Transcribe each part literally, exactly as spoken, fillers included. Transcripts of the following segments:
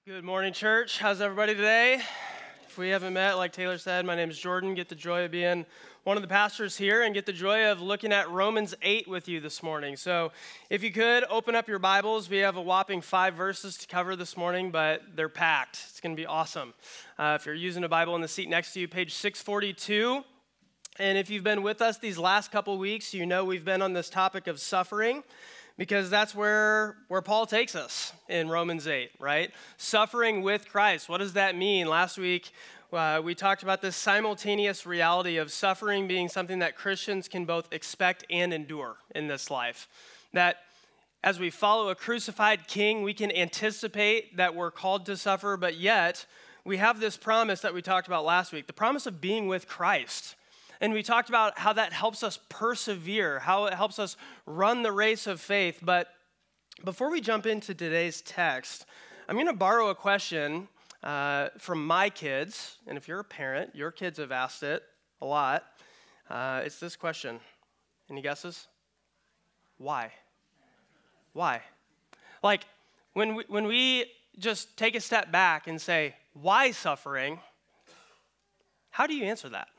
Good morning, church. How's everybody today? If we haven't met, like Taylor said, my name is Jordan. Get the joy of being one of the pastors here and get the joy of looking at Romans eight with you this morning. So if you could, open up your Bibles. We have a whopping five verses to cover this morning, but they're packed. It's going to be awesome. Uh, if you're using a Bible in the seat next to you, page six forty-two. And if you've been with us these last couple weeks, you know we've been on this topic of suffering, because that's where, where Paul takes us in Romans eight, right? Suffering with Christ. What does that mean? Last week, uh, we talked about this simultaneous reality of suffering being something that Christians can both expect and endure in this life. That as we follow a crucified king, we can anticipate that we're called to suffer, but yet we have this promise that we talked about last week, the promise of being with Christ. And we talked about how that helps us persevere, how it helps us run the race of faith. But before we jump into today's text, I'm going to borrow a question uh, from my kids. And if you're a parent, your kids have asked it a lot. Uh, it's this question. Any guesses? Why? Why? Like, when we, when we just take a step back and say, why suffering? How do you answer that?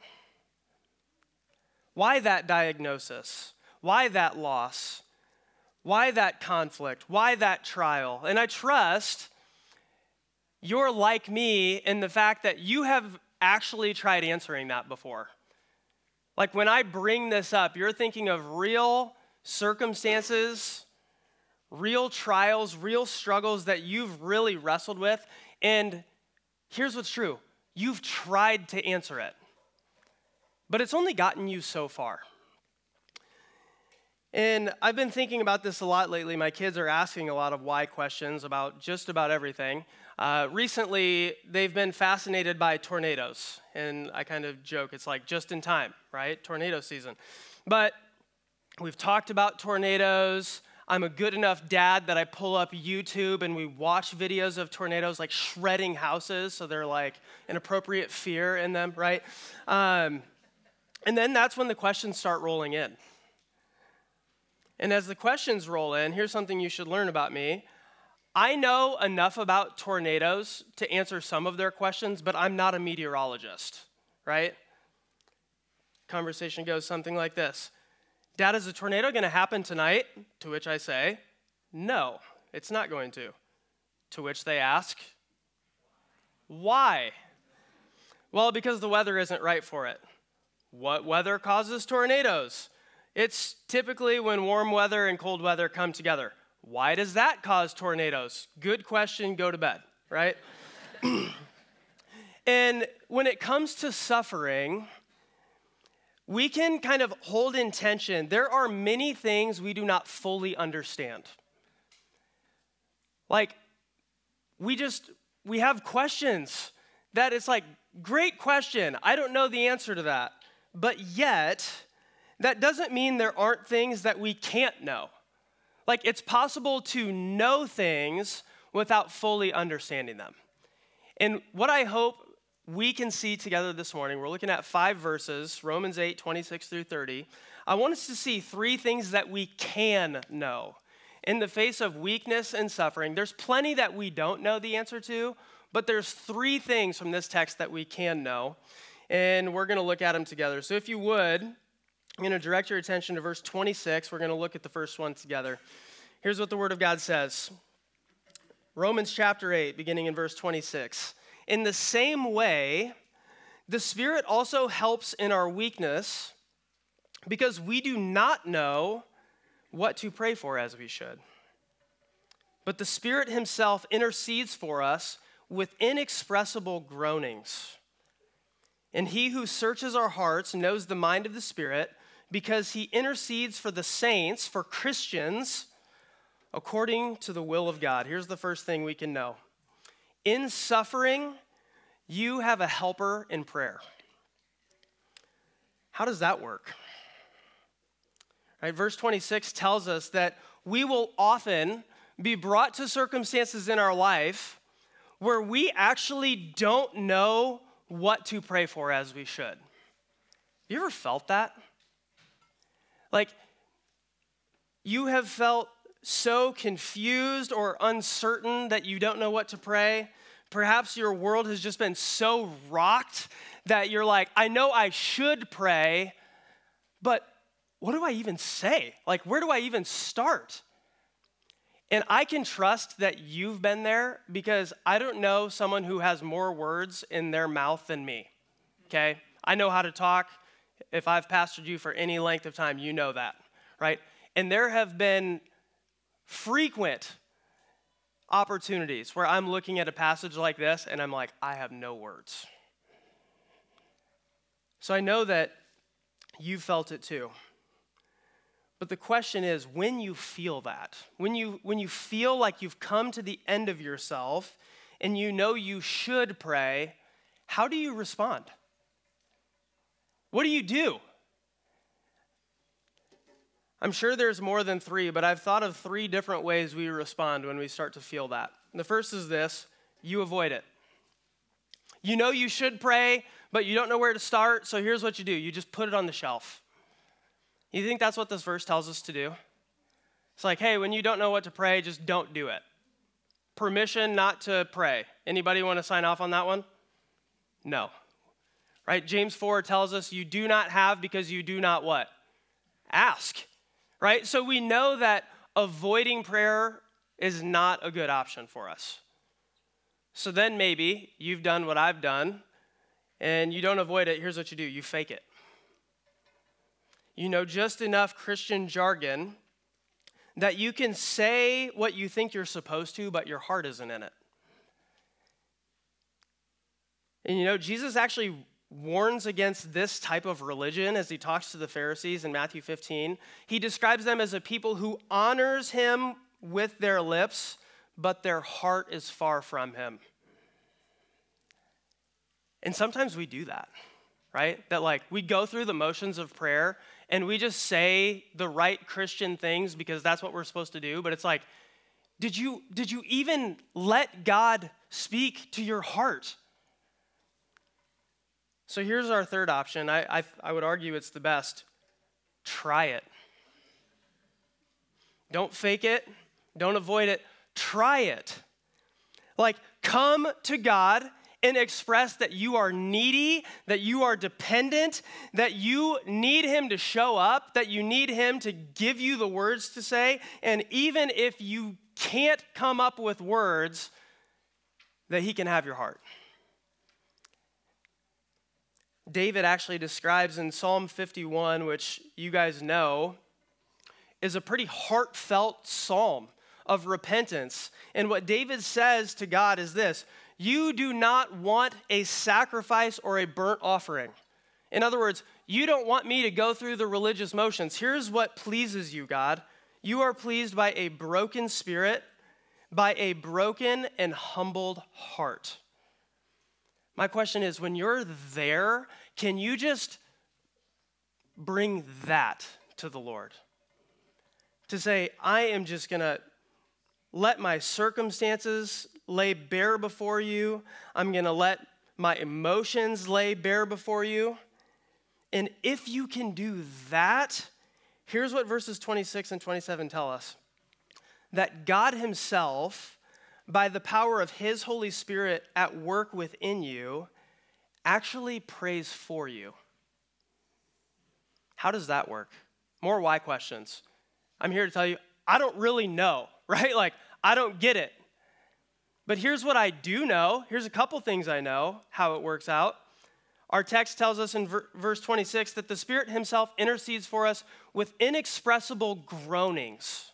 Why that diagnosis? Why that loss? Why that conflict? Why that trial? And I trust you're like me in the fact that you have actually tried answering that before. Like when I bring this up, you're thinking of real circumstances, real trials, real struggles that you've really wrestled with. And here's what's true. You've tried to answer it. But it's only gotten you so far. And I've been thinking about this a lot lately. My kids are asking a lot of why questions about just about everything. Uh, recently, they've been fascinated by tornadoes. And I kind of joke, it's like just in time, right? Tornado season. But we've talked about tornadoes. I'm a good enough dad that I pull up YouTube and we watch videos of tornadoes like shredding houses. So they're like an appropriate fear in them, right? Um, And then that's when the questions start rolling in. And as the questions roll in, here's something you should learn about me. I know enough about tornadoes to answer some of their questions, but I'm not a meteorologist, right? Conversation goes something like this. Dad, is a tornado going to happen tonight? To which I say, no, it's not going to. To which they ask, why? Well, because the weather isn't right for it. What weather causes tornadoes? It's typically when warm weather and cold weather come together. Why does that cause tornadoes? Good question, go to bed, right? And when it comes to suffering, we can kind of hold in tension. There are many things we do not fully understand. Like, we just, we have questions that it's like, great question. I don't know the answer to that. But yet, that doesn't mean there aren't things that we can't know. Like, it's possible to know things without fully understanding them. And what I hope we can see together this morning, we're looking at five verses, Romans eight, twenty-six through thirty. I want us to see three things that we can know. In the face of weakness and suffering, there's plenty that we don't know the answer to, but there's three things from this text that we can know. And we're going to look at them together. So if you would, I'm going to direct your attention to verse twenty-six. We're going to look at the first one together. Here's what the Word of God says. Romans chapter eight, beginning in verse twenty-six. In the same way, the Spirit also helps in our weakness, because we do not know what to pray for as we should. But the Spirit Himself intercedes for us with inexpressible groanings. And He who searches our hearts knows the mind of the Spirit, because He intercedes for the saints, for Christians, according to the will of God. Here's the first thing we can know. In suffering, you have a helper in prayer. How does that work? Right, verse twenty-six tells us that we will often be brought to circumstances in our life where we actually don't know what to pray for as we should. You ever felt that? Like, you have felt so confused or uncertain that you don't know what to pray. Perhaps your world has just been so rocked that you're like, I know I should pray, but what do I even say? Like, where do I even start? And I can trust that you've been there because I don't know someone who has more words in their mouth than me, okay? I know how to talk. If I've pastored you for any length of time, you know that, right? And there have been frequent opportunities where I'm looking at a passage like this and I'm like, I have no words. So I know that you felt it too. But the question is, when you feel that, when you when you feel like you've come to the end of yourself and you know you should pray, how do you respond? What do you do? I'm sure there's more than three, but I've thought of three different ways we respond when we start to feel that. The first is this: you avoid it. You know you should pray, but you don't know where to start, so here's what you do. You just put it on the shelf. You think that's what this verse tells us to do? It's like, hey, when you don't know what to pray, just don't do it. Permission not to pray. Anybody want to sign off on that one? No. Right? James four tells us you do not have because you do not what? Ask. Right? So we know that avoiding prayer is not a good option for us. So then maybe you've done what I've done and you don't avoid it. Here's what you do. You fake it. You know just enough Christian jargon that you can say what you think you're supposed to, but your heart isn't in it. And you know, Jesus actually warns against this type of religion as he talks to the Pharisees in Matthew fifteen. He describes them as a people who honors him with their lips, but their heart is far from him. And sometimes we do that, right? That like we go through the motions of prayer and we just say the right Christian things because that's what we're supposed to do. But it's like, did you, did you even let God speak to your heart? So here's our third option. I, I, I would argue it's the best. Try it. Don't fake it. Don't avoid it. Try it. Like, come to God and express that you are needy, that you are dependent, that you need him to show up, that you need him to give you the words to say. And even if you can't come up with words, that he can have your heart. David actually describes in Psalm fifty-one, which you guys know, is a pretty heartfelt psalm of repentance. And what David says to God is this: you do not want a sacrifice or a burnt offering. In other words, you don't want me to go through the religious motions. Here's what pleases you, God. You are pleased by a broken spirit, by a broken and humbled heart. My question is, when you're there, can you just bring that to the Lord? To say, I am just going to let my circumstances lay bare before you. I'm going to let my emotions lay bare before you. And if you can do that, here's what verses twenty-six and twenty-seven tell us. That God himself, by the power of his Holy Spirit at work within you, actually prays for you. How does that work? More why questions. I'm here to tell you, I don't really know, right? Like, I don't get it. But here's what I do know. Here's a couple things I know how it works out. Our text tells us in ver- verse twenty-six that the Spirit himself intercedes for us with inexpressible groanings.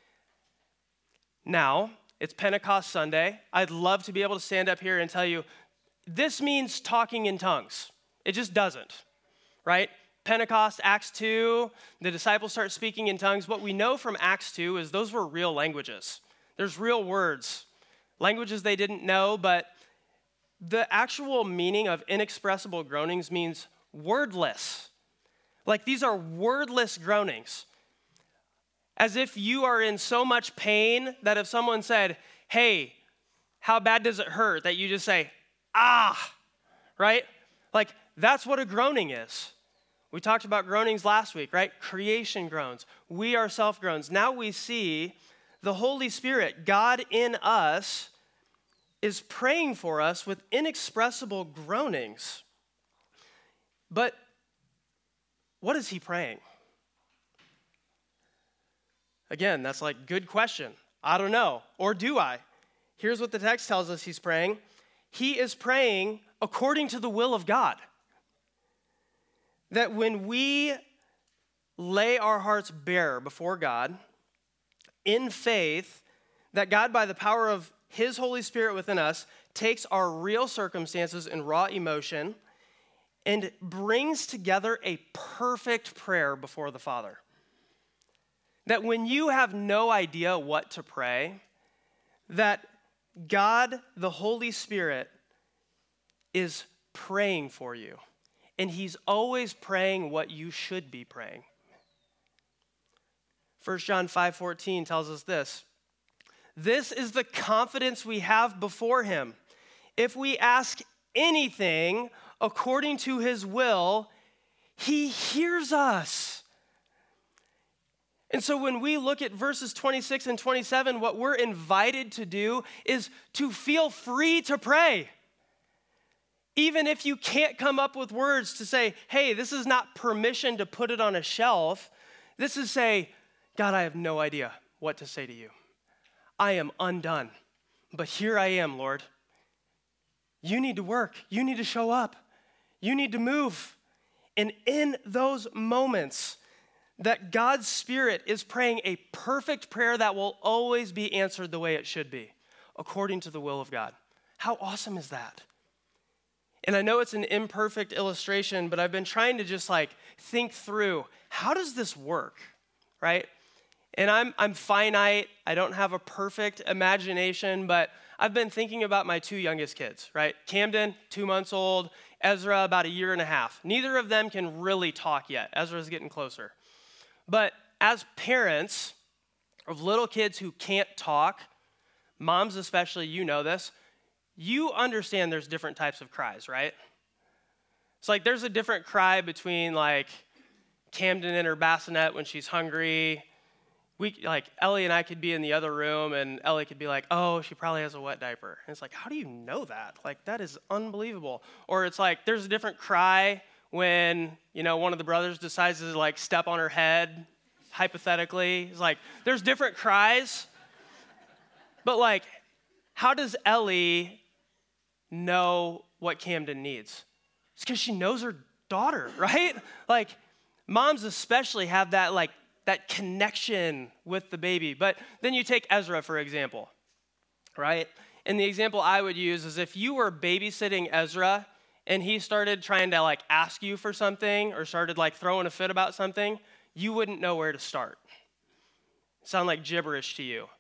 Now, it's Pentecost Sunday. I'd love to be able to stand up here and tell you, this means talking in tongues. It just doesn't, right? Pentecost, Acts two, the disciples start speaking in tongues. What we know from Acts two is those were real languages. There's real words, languages they didn't know, but the actual meaning of inexpressible groanings means wordless. Like these are wordless groanings. As if you are in so much pain that if someone said, hey, how bad does it hurt? That you just say, ah, right? Like that's what a groaning is. We talked about groanings last week, right? Creation groans. We ourselves groans. Now we see the Holy Spirit, God in us, is praying for us with inexpressible groanings. But what is he praying? Again, that's like, good question. I don't know. Or do I? Here's what the text tells us he's praying. He is praying according to the will of God. That when we lay our hearts bare before God in faith, that God, by the power of his Holy Spirit within us, takes our real circumstances and raw emotion and brings together a perfect prayer before the Father. That when you have no idea what to pray, that God, the Holy Spirit, is praying for you. And he's always praying what you should be praying. First John five fourteen tells us this. This is the confidence we have before him. If we ask anything according to his will, he hears us. And so when we look at verses twenty-six and twenty-seven, what we're invited to do is to feel free to pray. Even if you can't come up with words to say, hey, this is not permission to put it on a shelf. This is say, God, I have no idea what to say to you. I am undone, but here I am, Lord. You need to work. You need to show up. You need to move. And in those moments, that God's Spirit is praying a perfect prayer that will always be answered the way it should be, according to the will of God. How awesome is that? And I know it's an imperfect illustration, but I've been trying to just like think through, how does this work, right? And I'm I'm finite. I don't have a perfect imagination, but I've been thinking about my two youngest kids, right? Camden, two months old. Ezra, about a year and a half. Neither of them can really talk yet. Ezra's getting closer. But as parents of little kids who can't talk, moms especially, you know this, you understand there's different types of cries, right? It's like there's a different cry between like Camden and her bassinet when she's hungry. We like Ellie and I could be in the other room and Ellie could be like, oh, she probably has a wet diaper. And it's like, how do you know that? Like, that is unbelievable. Or it's like there's a different cry when, you know, one of the brothers decides to like step on her head, hypothetically. It's like there's different cries. But like, how does Ellie know what Camden needs? It's because she knows her daughter, right? Like, moms especially have that like that connection with the baby. But then you take Ezra, for example, right? And the example I would use is if you were babysitting Ezra and he started trying to like ask you for something or started like throwing a fit about something, you wouldn't know where to start. Sound like gibberish to you,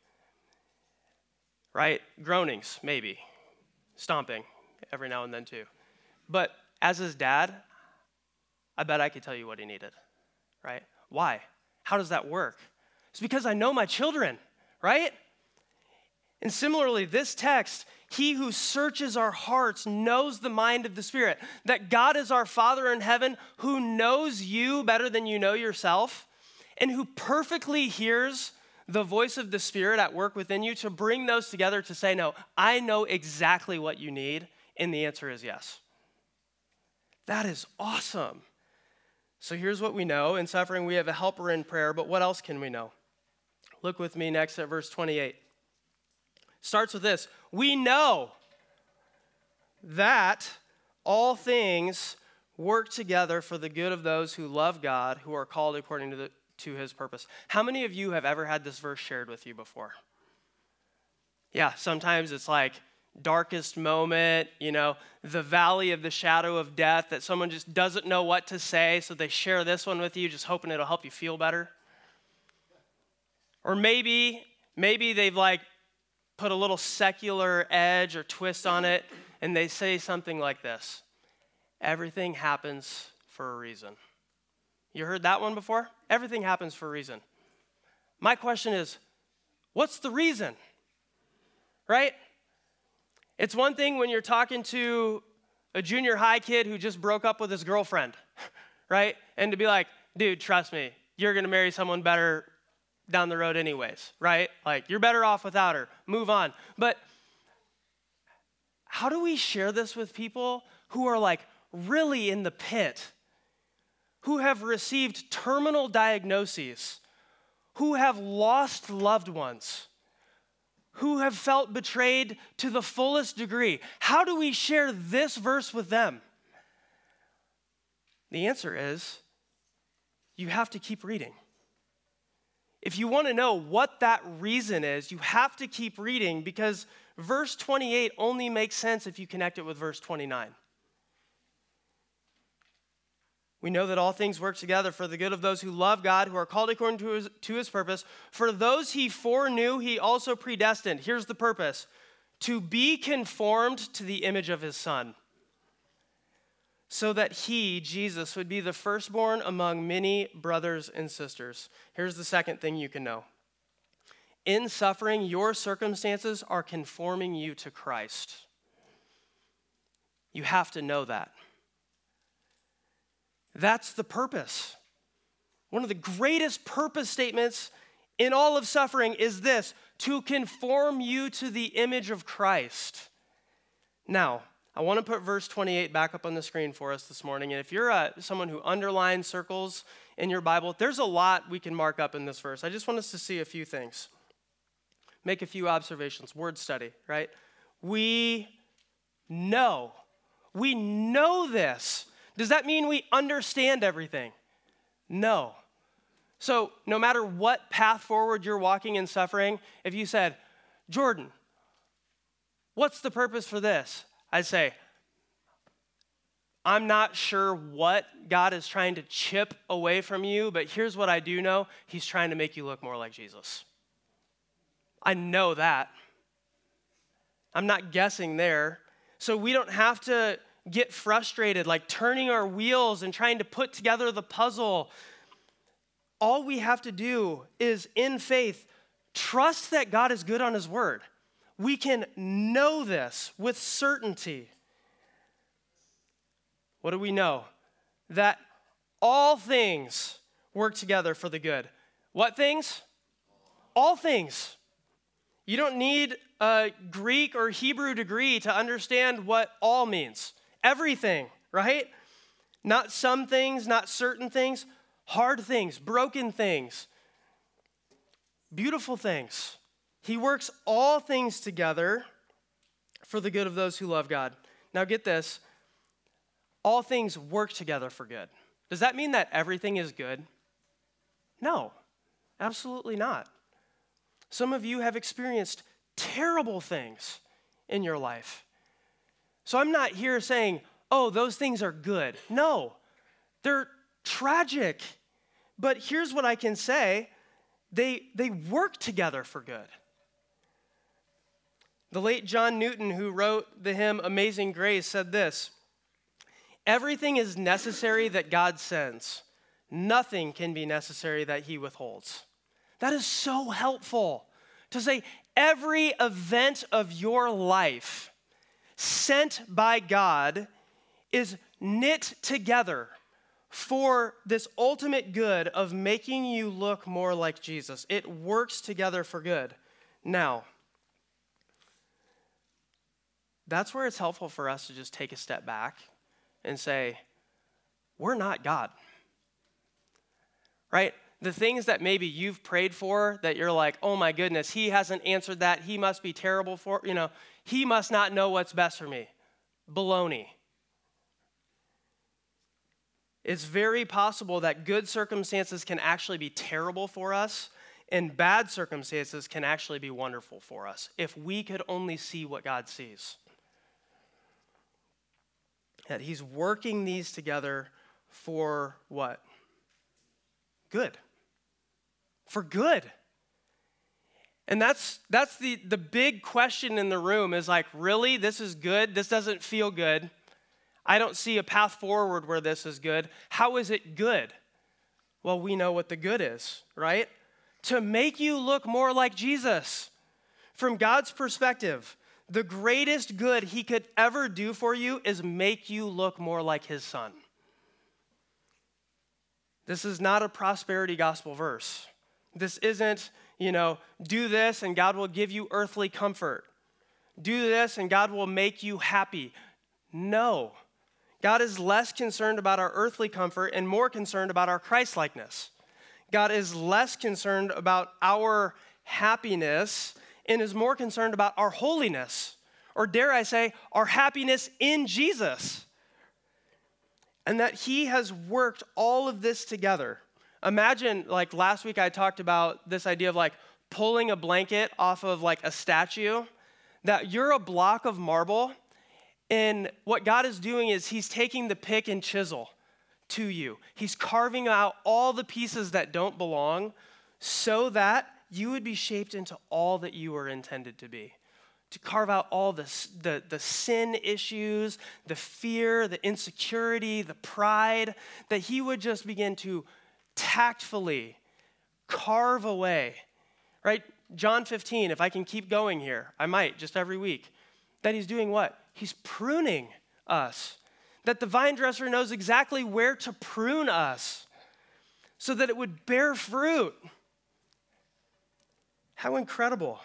right? Groanings, maybe. Stomping every now and then too. But as his dad, I bet I could tell you what he needed, right? Why? How does that work? It's because I know my children, right? And similarly, this text, he who searches our hearts knows the mind of the Spirit, that God is our Father in heaven who knows you better than you know yourself and who perfectly hears the voice of the Spirit at work within you to bring those together to say, no, I know exactly what you need, and the answer is yes. That is awesome. So here's what we know. In suffering, we have a helper in prayer, but what else can we know? Look with me next at verse twenty-eight. Starts with this. We know that all things work together for the good of those who love God, who are called according to, the, to his purpose. How many of you have ever had this verse shared with you before? Yeah, sometimes it's like, darkest moment, you know, the valley of the shadow of death that someone just doesn't know what to say, so they share this one with you, just hoping it'll help you feel better. Or maybe, maybe they've like put a little secular edge or twist on it, and they say something like this: everything happens for a reason. You heard that one before? Everything happens for a reason. My question is, what's the reason? Right? It's one thing when you're talking to a junior high kid who just broke up with his girlfriend, right? And to be like, dude, trust me, you're going to marry someone better down the road anyways, right? Like, you're better off without her. Move on. But how do we share this with people who are like really in the pit, who have received terminal diagnoses, who have lost loved ones, who have felt betrayed to the fullest degree? How do we share this verse with them? The answer is, you have to keep reading. If you want to know what that reason is, you have to keep reading, because verse twenty-eight only makes sense if you connect it with verse twenty-nine. We know that all things work together for the good of those who love God, who are called according to his, to his purpose. For those he foreknew, he also predestined. Here's the purpose: to be conformed to the image of his Son, so that he, Jesus, would be the firstborn among many brothers and sisters. Here's the second thing you can know. In suffering, your circumstances are conforming you to Christ. You have to know that. That's the purpose. One of the greatest purpose statements in all of suffering is this: to conform you to the image of Christ. Now, I want to put verse twenty-eight back up on the screen for us this morning. And if you're uh, someone who underlines circles in your Bible, there's a lot we can mark up in this verse. I just want us to see a few things. Make a few observations. Word study, right? We know. We know this. Does that mean we understand everything? No. So no matter what path forward you're walking in suffering, if you said, Jordan, what's the purpose for this? I'd say, I'm not sure what God is trying to chip away from you, but here's what I do know. He's trying to make you look more like Jesus. I know that. I'm not guessing there. So we don't have to get frustrated, like turning our wheels and trying to put together the puzzle. All we have to do is, in faith, trust that God is good on his word. We can know this with certainty. What do we know? That all things work together for the good. What things? All things. You don't need a Greek or Hebrew degree to understand what all means. Everything, right? Not some things, not certain things, hard things, broken things, beautiful things. He works all things together for the good of those who love God. Now get this, all things work together for good. Does that mean that everything is good? No, absolutely not. Some of you have experienced terrible things in your life. So I'm not here saying, oh, those things are good. No, they're tragic. But here's what I can say. They, they work together for good. The late John Newton, who wrote the hymn Amazing Grace, said this: everything is necessary that God sends. Nothing can be necessary that he withholds. That is so helpful to say every event of your life sent by God is knit together for this ultimate good of making you look more like Jesus. It works together for good. Now, that's where it's helpful for us to just take a step back and say, we're not God, right? The things that maybe you've prayed for that you're like, oh my goodness, he hasn't answered that. He must be terrible for, you know, he must not know what's best for me. Baloney. It's very possible that good circumstances can actually be terrible for us, and bad circumstances can actually be wonderful for us if we could only see what God sees. That he's working these together for what? Good. For good. And that's that's the, the big question in the room is like, really? This is good? This doesn't feel good. I don't see a path forward where this is good. How is it good? Well, we know what the good is, right? To make you look more like Jesus. From God's perspective, the greatest good he could ever do for you is make you look more like his son. This is not a prosperity gospel verse. This isn't, you know, do this and God will give you earthly comfort. Do this and God will make you happy. No. God is less concerned about our earthly comfort and more concerned about our Christ-likeness. God is less concerned about our happiness and is more concerned about our holiness, or dare I say, our happiness in Jesus. And that he has worked all of this together. Imagine, like last week I talked about this idea of like pulling a blanket off of like a statue, that you're a block of marble, and what God is doing is he's taking the pick and chisel to you. He's carving out all the pieces that don't belong so that you would be shaped into all that you were intended to be. To carve out all the, the, the sin issues, the fear, the insecurity, the pride, that he would just begin to tactfully carve away, right? John fifteen, if I can keep going here, I might just every week, that he's doing what? He's pruning us. That the vine dresser knows exactly where to prune us so that it would bear fruit. How incredible.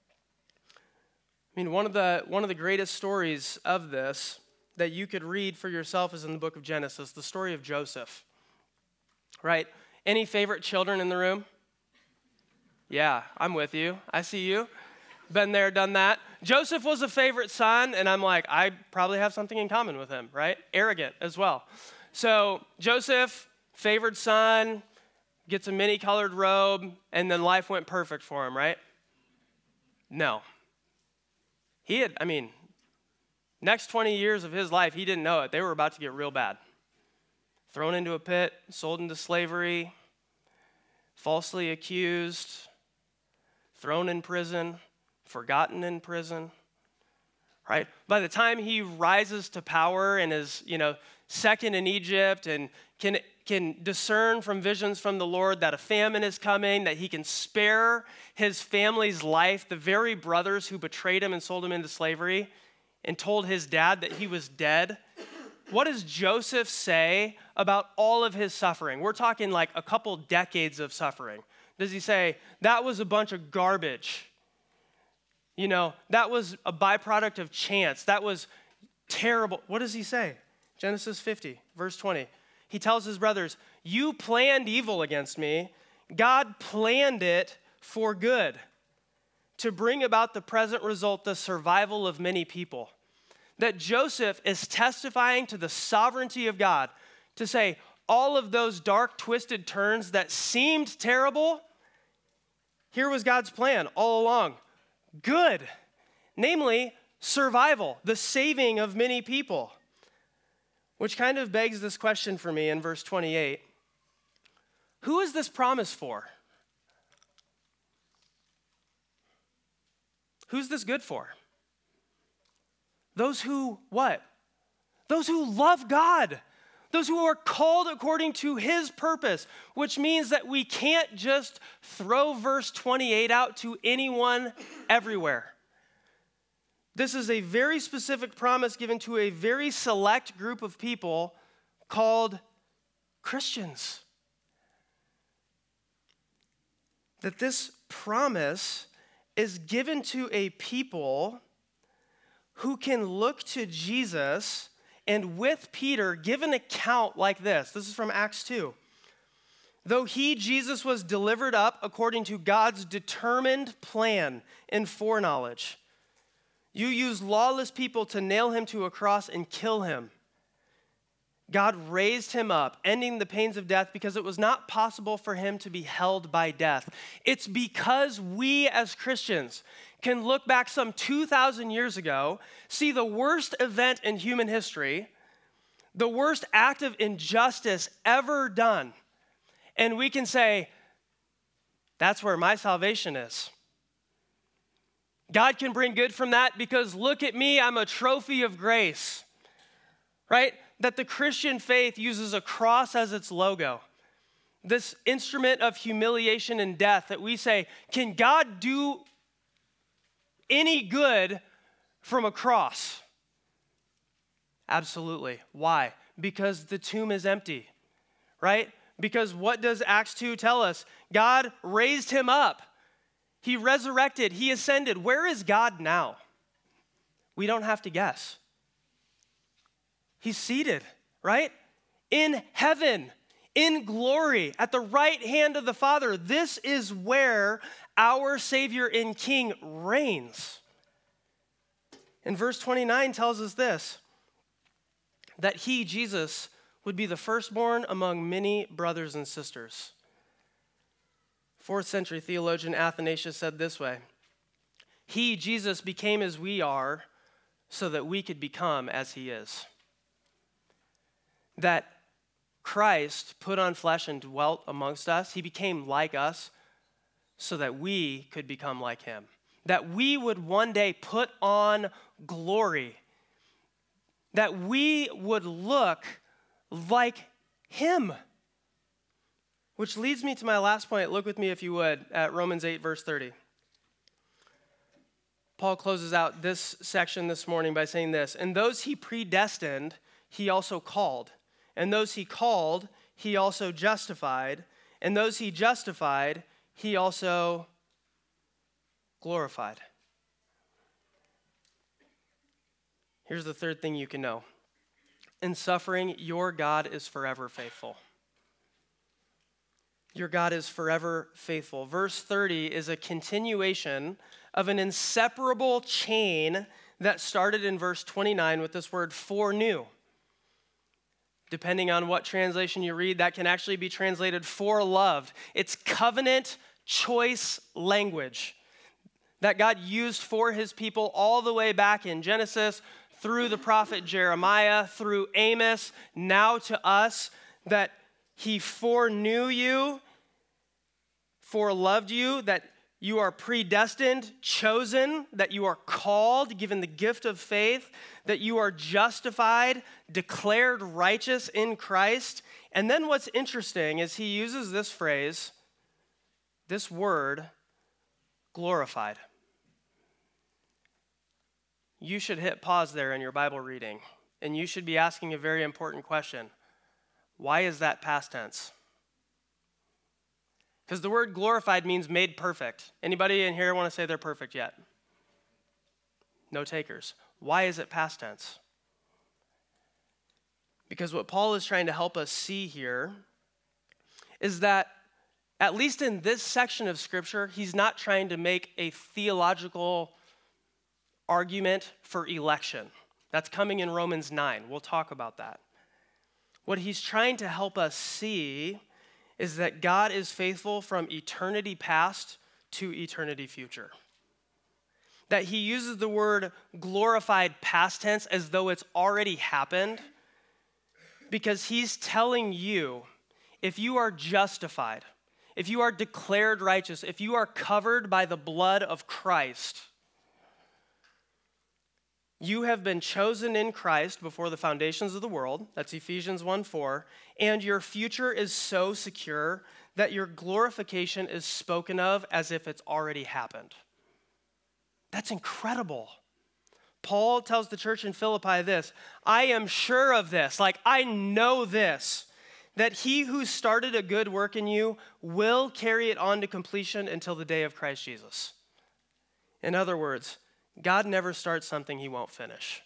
I mean, one of the one of the greatest stories of this that you could read for yourself is in the book of Genesis, the story of Joseph. Right? Any favorite children in the room? Yeah, I'm with you. I see you. Been there, done that. Joseph was a favorite son, and I'm like, I probably have something in common with him, right? Arrogant as well. So Joseph, favored son, gets a mini-colored robe, and then life went perfect for him, right? No. He had, I mean, next twenty years of his life, he didn't know it. They were about to get real bad. Thrown into a pit, sold into slavery, falsely accused, thrown in prison, forgotten in prison, right? By the time he rises to power and is, you know, second in Egypt and can, can discern from visions from the Lord that a famine is coming, that he can spare his family's life, the very brothers who betrayed him and sold him into slavery and told his dad that he was dead. What does Joseph say about all of his suffering? We're talking like a couple decades of suffering. Does he say, that was a bunch of garbage? You know, that was a byproduct of chance. That was terrible. What does he say? Genesis fifty, verse twenty. He tells his brothers, you planned evil against me. God planned it for good, to bring about the present result, the survival of many people. That Joseph is testifying to the sovereignty of God, to say all of those dark, twisted turns that seemed terrible, here was God's plan all along. Good. Namely, survival, the saving of many people. Which kind of begs this question for me in verse twenty-eight. Who is this promise for? Who's this good for? Those who, what? Those who love God. Those who are called according to his purpose, which means that we can't just throw verse twenty-eight out to anyone everywhere. This is a very specific promise given to a very select group of people called Christians. That this promise is given to a people who can look to Jesus and with Peter give an account like this. This is from Acts two. Though he, Jesus, was delivered up according to God's determined plan and foreknowledge, you used lawless people to nail him to a cross and kill him. God raised him up, ending the pains of death because it was not possible for him to be held by death. It's because we as Christians can look back some two thousand years ago, see the worst event in human history, the worst act of injustice ever done, and we can say, that's where my salvation is. God can bring good from that because look at me, I'm a trophy of grace, right? That the Christian faith uses a cross as its logo. This instrument of humiliation and death that we say, can God do any good from a cross? Absolutely. Why? Because the tomb is empty, right? Because what does Acts two tell us? God raised him up. He resurrected. He ascended. Where is God now? We don't have to guess. He's seated, right? In heaven, in glory, at the right hand of the Father. This is where our Savior and King reigns. And verse twenty-nine tells us this, that he, Jesus, would be the firstborn among many brothers and sisters. Fourth century theologian Athanasius said this way, he, Jesus, became as we are so that we could become as he is. That Christ put on flesh and dwelt amongst us. He became like us so that we could become like him. That we would one day put on glory. That we would look like him. Which leads me to my last point. Look with me, if you would, at Romans eight, verse thirty. Paul closes out this section this morning by saying this, and those he predestined, he also called. And those he called, he also justified. And those he justified, he also glorified. Here's the third thing you can know. In suffering, your God is forever faithful. Your God is forever faithful. Verse thirty is a continuation of an inseparable chain that started in verse twenty-nine with this word foreknew. Depending on what translation you read, that can actually be translated foreloved. It's covenant choice language that God used for his people all the way back in Genesis, through the prophet Jeremiah, through Amos, now to us, that he foreknew you, foreloved you, that you are predestined, chosen, that you are called, given the gift of faith, that you are justified, declared righteous in Christ. And then what's interesting is he uses this phrase, this word, glorified. You should hit pause there in your Bible reading, and you should be asking a very important question. Why is that past tense? Because the word glorified means made perfect. Anybody in here want to say they're perfect yet? No takers. Why is it past tense? Because what Paul is trying to help us see here is that, at least in this section of Scripture, he's not trying to make a theological argument for election. That's coming in Romans nine. We'll talk about that. What he's trying to help us see is that God is faithful from eternity past to eternity future. That he uses the word glorified past tense as though it's already happened, because he's telling you, if you are justified, if you are declared righteous, if you are covered by the blood of Christ, you have been chosen in Christ before the foundations of the world. That's Ephesians one four. And your future is so secure that your glorification is spoken of as if it's already happened. That's incredible. Paul tells the church in Philippi this, I am sure of this, like I know this, that he who started a good work in you will carry it on to completion until the day of Christ Jesus. In other words, God never starts something he won't finish.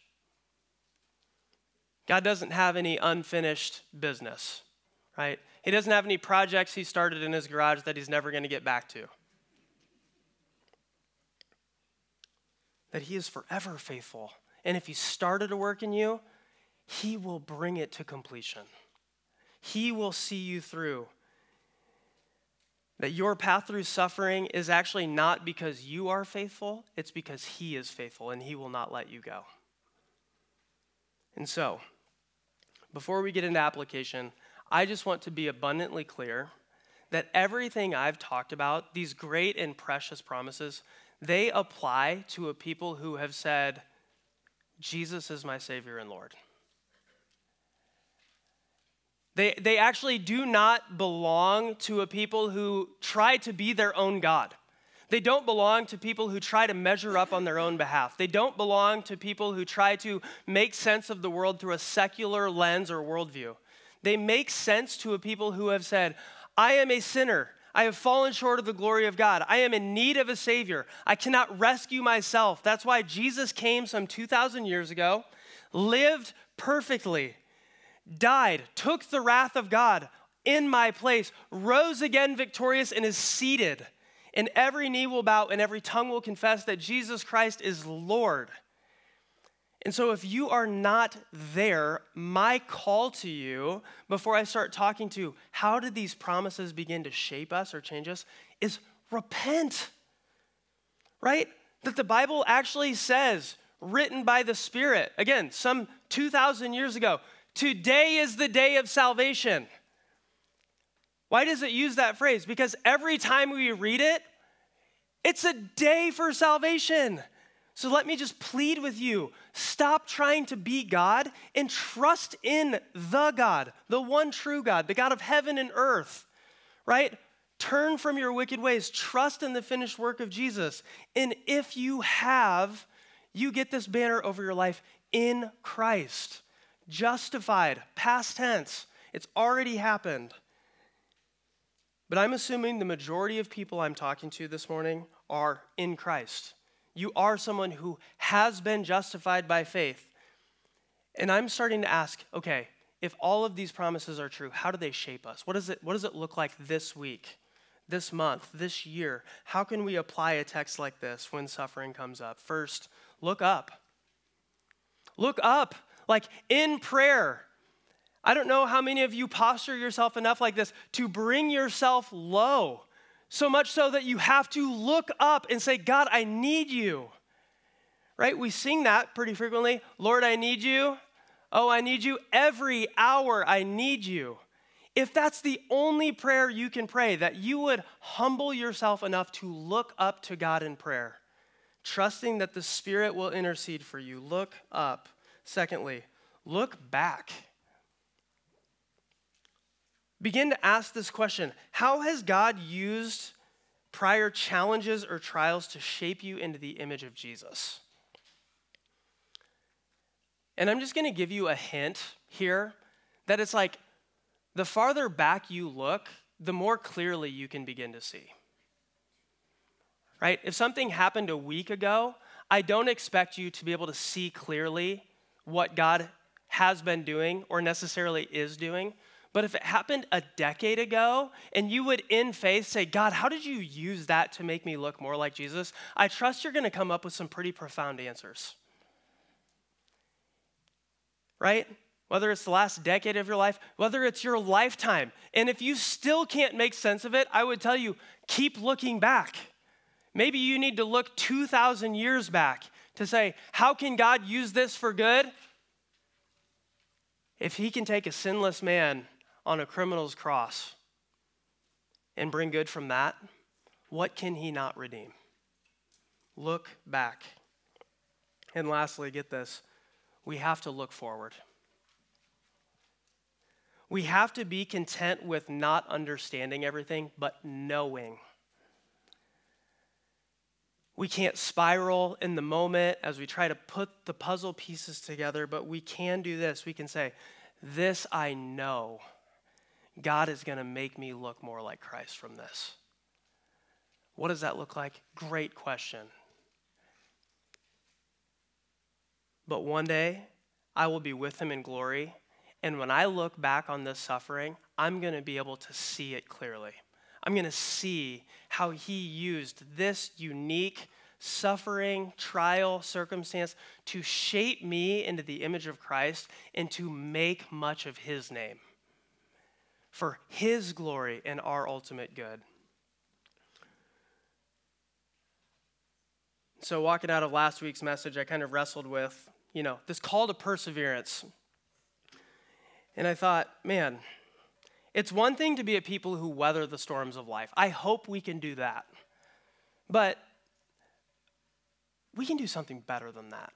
God doesn't have any unfinished business, right? He doesn't have any projects he started in his garage that he's never going to get back to. That he is forever faithful. And if he started a work in you, he will bring it to completion. He will see you through. That your path through suffering is actually not because you are faithful, it's because he is faithful and he will not let you go. And so, before we get into application, I just want to be abundantly clear that everything I've talked about, these great and precious promises, they apply to a people who have said, Jesus is my Savior and Lord. They, they actually do not belong to a people who try to be their own God. They don't belong to people who try to measure up on their own behalf. They don't belong to people who try to make sense of the world through a secular lens or worldview. They make sense to a people who have said, I am a sinner. I have fallen short of the glory of God. I am in need of a Savior. I cannot rescue myself. That's why Jesus came some two thousand years ago, lived perfectly, died, took the wrath of God in my place, rose again victorious, and is seated. And every knee will bow and every tongue will confess that Jesus Christ is Lord. And so if you are not there, my call to you, before I start talking to how did these promises begin to shape us or change us, is repent, right? That the Bible actually says, written by the Spirit, again, some two thousand years ago, today is the day of salvation. Why does it use that phrase? Because every time we read it, it's a day for salvation. So let me just plead with you. Stop trying to be God and trust in the God, the one true God, the God of heaven and earth, right? Turn from your wicked ways. Trust in the finished work of Jesus. And if you have, you get this banner over your life in Christ. Justified, past tense. It's already happened. But I'm assuming the majority of people I'm talking to this morning are in Christ. You are someone who has been justified by faith. And I'm starting to ask, okay, if all of these promises are true, how do they shape us? What does it, what does it look like this week, this month, this year? How can we apply a text like this when suffering comes up? First, look up. Look up, like in prayer. I don't know how many of you posture yourself enough like this to bring yourself low, so much so that you have to look up and say, God, I need you, right? We sing that pretty frequently. Lord, I need you. Oh, I need you. Every hour I need you. If that's the only prayer you can pray, that you would humble yourself enough to look up to God in prayer, trusting that the Spirit will intercede for you. Look up. Secondly, look back. Begin to ask this question: how has God used prior challenges or trials to shape you into the image of Jesus? And I'm just going to give you a hint here that it's like the farther back you look, the more clearly you can begin to see. Right? If something happened a week ago, I don't expect you to be able to see clearly what God has been doing or necessarily is doing. But if it happened a decade ago and you would in faith say, God, how did you use that to make me look more like Jesus? I trust you're going to come up with some pretty profound answers. Right? Whether it's the last decade of your life, whether it's your lifetime. And if you still can't make sense of it, I would tell you, keep looking back. Maybe you need to look two thousand years back to say, how can God use this for good? If he can take a sinless man on a criminal's cross and bring good from that, what can he not redeem? Look back. And lastly, get this, we have to look forward. We have to be content with not understanding everything, but knowing. We can't spiral in the moment as we try to put the puzzle pieces together, but we can do this. We can say, this I know. God is going to make me look more like Christ from this. What does that look like? Great question. But one day, I will be with him in glory, and when I look back on this suffering, I'm going to be able to see it clearly. I'm going to see how he used this unique suffering, trial, circumstance to shape me into the image of Christ and to make much of his name for his glory and our ultimate good. So walking out of last week's message, I kind of wrestled with, you know, this call to perseverance. And I thought, man, it's one thing to be a people who weather the storms of life. I hope we can do that. But we can do something better than that.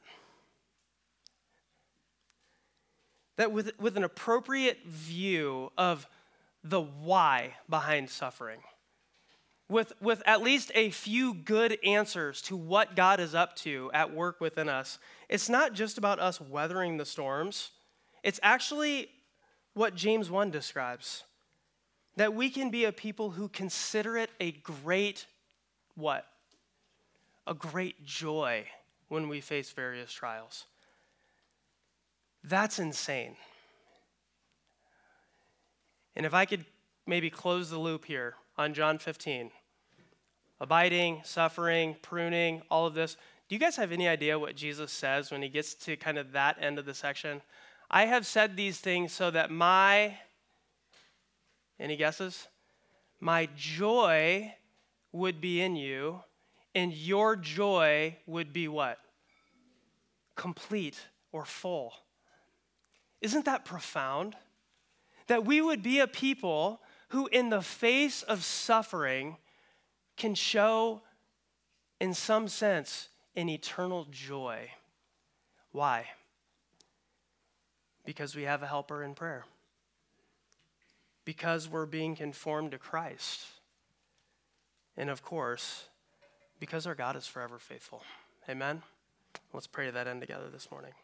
That with, with an appropriate view of the why behind suffering, with, with at least a few good answers to what God is up to at work within us, it's not just about us weathering the storms. It's actually what James one describes. That we can be a people who consider it a great, what? A great joy when we face various trials. That's insane. And if I could maybe close the loop here on John fifteen, abiding, suffering, pruning, all of this. Do you guys have any idea what Jesus says when he gets to kind of that end of the section? I have said these things so that my, any guesses? My joy would be in you, and your joy would be what? Complete or full. Isn't that profound? That we would be a people who in the face of suffering can show, in some sense, an eternal joy. Why? Because we have a helper in prayer. Because we're being conformed to Christ. And of course, because our God is forever faithful. Amen? Let's pray to that end together this morning.